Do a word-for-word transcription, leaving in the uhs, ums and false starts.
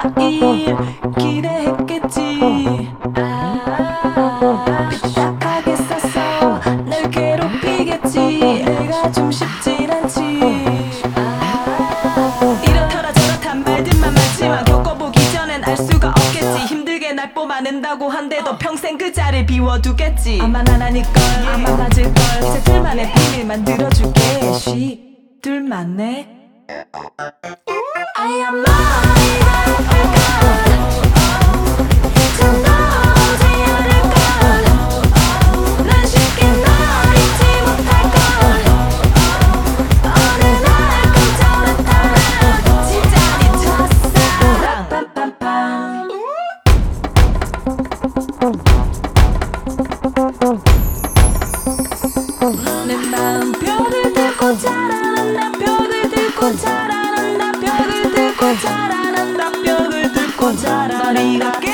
매일 기대했겠지. 아, 삐딱하게 써서 날 괴롭히겠지. 내가 좀 쉽진 않지. 아, 이렇더라 저렇단 말들만 많지만 겪어보기 전엔 알 수가 없겠지. 힘들게 날 뽑아낸다고 한데도 평생 그 자리를 비워두겠지. 아마 난 아닐걸, 아마 맞을걸. 이제 둘만의 비밀 만들어줄게. 쉬, 둘만의 I am mine. 난 쉽게 널 잊지 못할걸. 어느 날 깜짝 나타나 진짜 네 첫사랑. 빰빰빰. 내 마음 벽을 들고 자라난다. 벽을 들고 자라난다. 벽을 들고 자라난다. 벽을 들고 자라난다.